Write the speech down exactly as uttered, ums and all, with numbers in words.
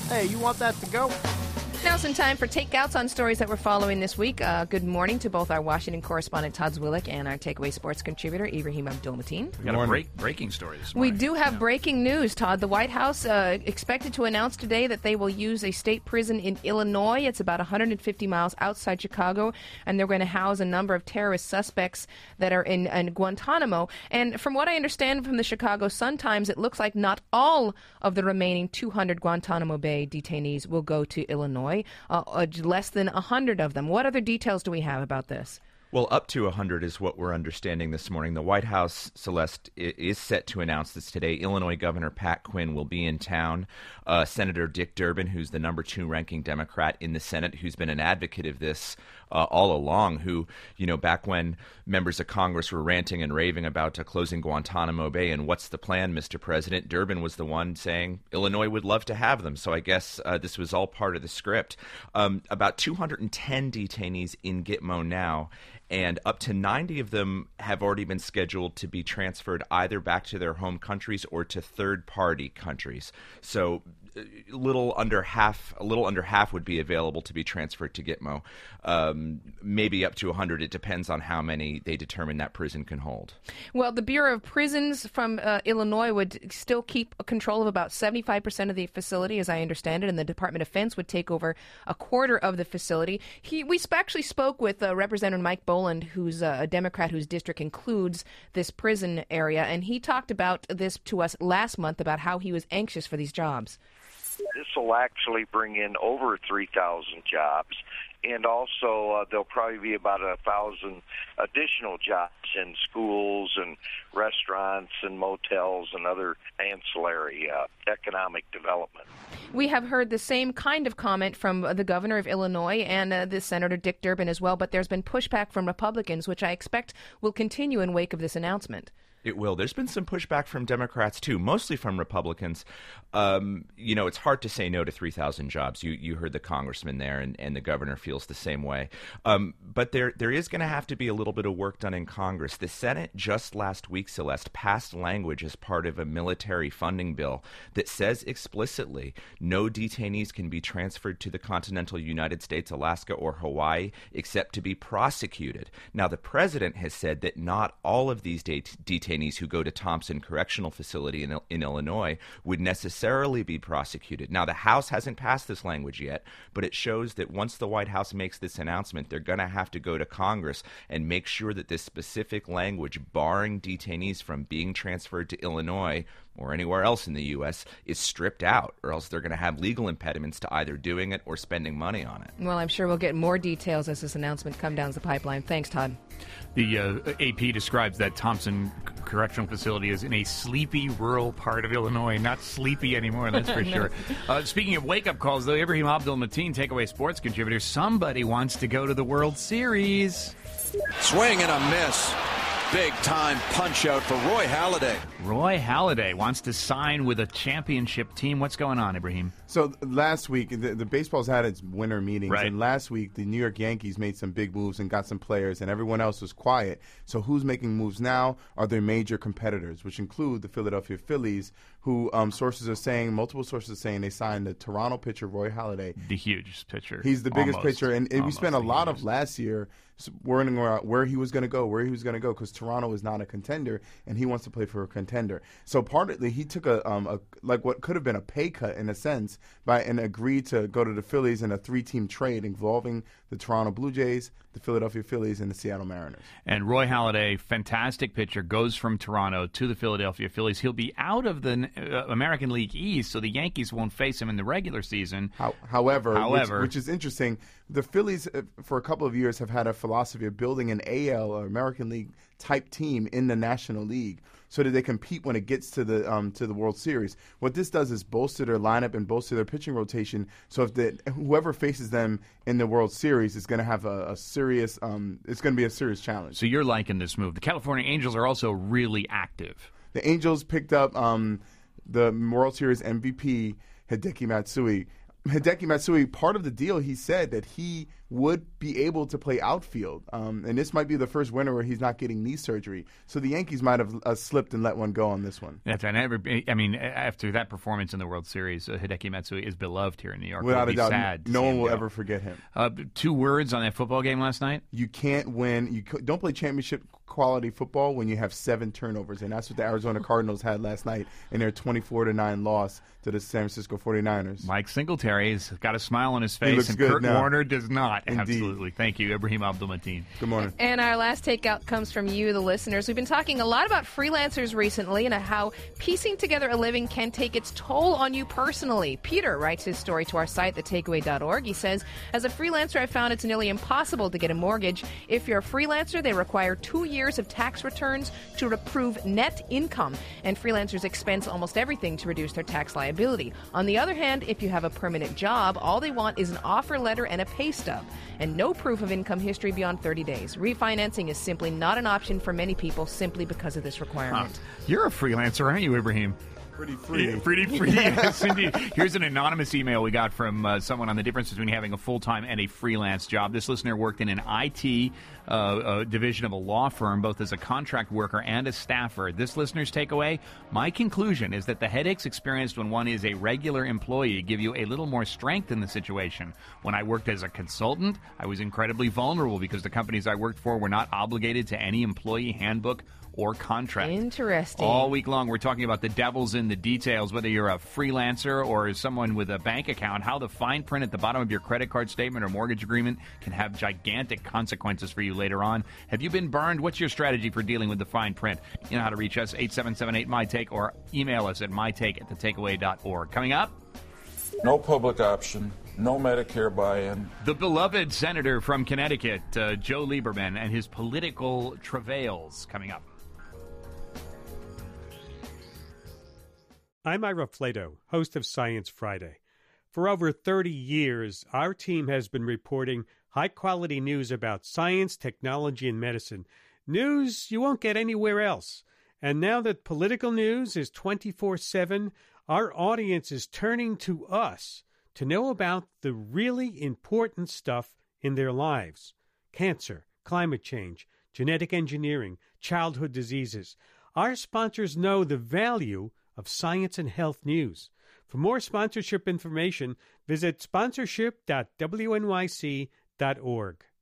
Hey, you want that to go? Now some time for takeouts on stories that we're following this week. Uh, good morning to both our Washington correspondent Todd Zwillich and our Takeaway Sports contributor Ibrahim Abdul-Mateen. We got a break, breaking story this morning. We do have yeah. breaking news, Todd. The White House uh, expected to announce today that they will use a state prison in Illinois. It's about one hundred fifty miles outside Chicago, and they're going to house a number of terrorist suspects that are in, in Guantanamo. And from what I understand from the Chicago Sun-Times, it looks like not all of the remaining two hundred Guantanamo Bay detainees will go to Illinois. Uh, uh, less than one hundred of them. What other details do we have about this? Well, up to one hundred is what we're understanding this morning. The White House, Celeste, is set to announce this today. Illinois Governor Pat Quinn will be in town. Uh, Senator Dick Durbin, who's the number two ranking Democrat in the Senate, who's been an advocate of this uh, all along, who, you know, back when members of Congress were ranting and raving about uh, closing Guantanamo Bay and what's the plan, Mister President, Durbin was the one saying Illinois would love to have them. So I guess uh, this was all part of the script. Um, about two hundred ten detainees in Gitmo now, and up to ninety of them have already been scheduled to be transferred either back to their home countries or to third-party countries. So a little under half, a little under half would be available to be transferred to Gitmo. Um, maybe up to one hundred. It depends on how many they determine that prison can hold. Well, the Bureau of Prisons from uh, Illinois would still keep control of about seventy-five percent of the facility, as I understand it, and the Department of Defense would take over a quarter of the facility. He, we actually spoke with uh, Representative Mike Boland, who's uh, a Democrat whose district includes this prison area, and he talked about this to us last month about how he was anxious for these jobs. This will actually bring in over three thousand jobs, and also uh, there'll probably be about a thousand additional jobs in schools and restaurants and motels and other ancillary uh, economic development. We have heard the same kind of comment from the governor of Illinois and uh, the Senator Dick Durbin as well, but there's been pushback from Republicans, which I expect will continue in wake of this announcement. It will. There's been some pushback from Democrats, too, mostly from Republicans. Um, you know, it's hard to say no to three thousand jobs. You you heard the congressman there, and, and the governor feels the same way. Um, but there there is going to have to be a little bit of work done in Congress. The Senate just last week, Celeste, passed language as part of a military funding bill that says explicitly no detainees can be transferred to the continental United States, Alaska, or Hawaii except to be prosecuted. Now, the president has said that not all of these det- detainees who go to Thompson Correctional Facility in, in Illinois would necessarily be prosecuted. Now, the House hasn't passed this language yet, but it shows that once the White House makes this announcement, they're going to have to go to Congress and make sure that this specific language barring detainees from being transferred to Illinois or anywhere else in the U S is stripped out, or else they're going to have legal impediments to either doing it or spending money on it. Well, I'm sure we'll get more details as this announcement comes down the pipeline. Thanks, Todd. The uh, A P describes that Thompson Correctional Facility as in a sleepy rural part of Illinois. Not sleepy anymore, that's for sure. Uh, speaking of wake-up calls, though, Ibrahim Abdul-Mateen, Takeaway Sports contributor, somebody wants to go to the World Series. Swing and a miss. Big-time punch-out for Roy Halladay. Roy Halladay wants to sign with a championship team. What's going on, Ibrahim? So last week, the, the baseball's had its winter meetings, right. and last week the New York Yankees made some big moves and got some players, and everyone else was quiet. So who's making moves now are their major competitors, which include the Philadelphia Phillies, who um, sources are saying, multiple sources are saying they signed the Toronto pitcher Roy Halladay. The hugest pitcher. He's the biggest Almost. pitcher, and, and we spent a lot hugest. of last year worrying about where he was going to go, where he was going to go, because Toronto is not a contender, and he wants to play for a contender. So partly he took a, um, a like what could have been a pay cut in a sense, by and agreed to go to the Phillies in a three-team trade involving the Toronto Blue Jays, the Philadelphia Phillies, and the Seattle Mariners. And Roy Halladay, fantastic pitcher, goes from Toronto to the Philadelphia Phillies. He'll be out of the uh, American League East, so the Yankees won't face him in the regular season. How, however, however which, which is interesting, the Phillies uh, for a couple of years have had a philosophy of building an A L or American League type team in the National League so that they compete when it gets to the um, to the World Series. What this does is bolster their lineup and bolster their pitching rotation. So if the, whoever faces them in the World Series is going to have a, a serious, um, it's going to be a serious challenge. So you're liking this move. The California Angels are also really active. The Angels picked up um, the World Series M V P Hideki Matsui. Hideki Matsui, part of the deal, he said that he would be able to play outfield. Um, and this might be the first winter where he's not getting knee surgery. So the Yankees might have uh, slipped and let one go on this one. That's I never. I mean, after that performance in the World Series, uh, Hideki Matsui is beloved here in New York. Without It'll a be doubt, sad no one will go. ever forget him. Uh, two words on that football game last night. You can't win. You c- don't play championship quality football when you have seven turnovers, and that's what the Arizona Cardinals had last night in their twenty-four to nine loss to the San Francisco forty-niners. Mike Singletary's got a smile on his face, He looks and good Kurt now. Warner does not. Indeed. Absolutely. Thank you, Ibrahim Abdul-Mateen. Good morning. And our last takeout comes from you, the listeners. We've been talking a lot about freelancers recently and how piecing together a living can take its toll on you personally. Peter writes his story to our site, the takeaway dot org. He says, as a freelancer, I found it's nearly impossible to get a mortgage. If you're a freelancer, they require two years of tax returns to prove net income, and freelancers expense almost everything to reduce their tax liability. On the other hand, if you have a permanent job, all they want is an offer letter and a pay stub, and no proof of income history beyond thirty days. Refinancing is simply not an option for many people simply because of this requirement. Huh. You're a freelancer, aren't you, Ibrahim? Pretty free. Yeah, pretty free, yes, indeed. Here's an anonymous email we got from uh, someone on the difference between having a full-time and a freelance job. This listener worked in an I T uh, uh, division of a law firm, both as a contract worker and a staffer. This listener's takeaway, my conclusion is that the headaches experienced when one is a regular employee give you a little more strength in the situation. When I worked as a consultant, I was incredibly vulnerable because the companies I worked for were not obligated to any employee handbook or contract. Interesting. All week long, we're talking about the devil's in the details, whether you're a freelancer or someone with a bank account, how the fine print at the bottom of your credit card statement or mortgage agreement can have gigantic consequences for you later on. Have you been burned? What's your strategy for dealing with the fine print? You know how to reach us, eight seven seven eight, M Y take, or email us at my take at the takeaway dot org. Coming up, no public option, no Medicare buy-in. the beloved senator from Connecticut, uh, Joe Lieberman, and his political travails. Coming up. I'm Ira Flato, host of Science Friday. For over thirty years, our team has been reporting high-quality news about science, technology, and medicine. News you won't get anywhere else. And now that political news is twenty-four seven, our audience is turning to us to know about the really important stuff in their lives. Cancer, climate change, genetic engineering, childhood diseases. Our sponsors know the value of science and health news. For more sponsorship information, visit sponsorship dot w n y c dot org.